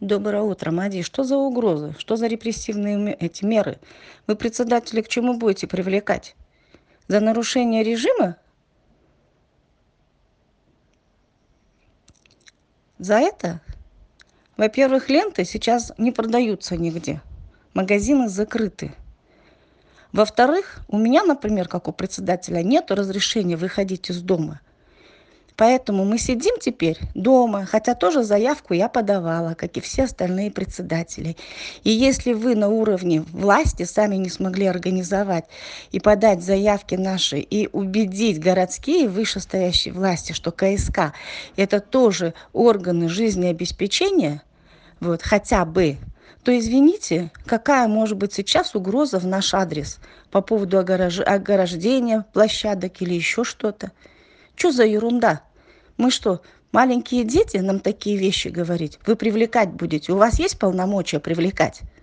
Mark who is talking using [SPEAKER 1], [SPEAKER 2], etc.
[SPEAKER 1] Доброе утро, Мади. Что за угрозы? Что за репрессивные эти меры? Вы председателя к чему будете привлекать? За нарушение режима? За это? Во-первых, ленты сейчас не продаются нигде. Магазины закрыты. Во-вторых, у меня, например, как у председателя, нет разрешения выходить из дома. Поэтому мы сидим теперь дома, хотя тоже заявку я подавала, как и все остальные председатели. И если вы на уровне власти сами не смогли организовать и подать заявки наши и убедить городские вышестоящие власти, что КСК это тоже органы жизнеобеспечения, вот, хотя бы, то извините, какая может быть сейчас угроза в наш адрес по поводу ограждения площадок или еще что-то? Что за ерунда? Мы что, маленькие дети нам такие вещи говорить? Вы привлекать будете? У вас есть полномочия привлекать?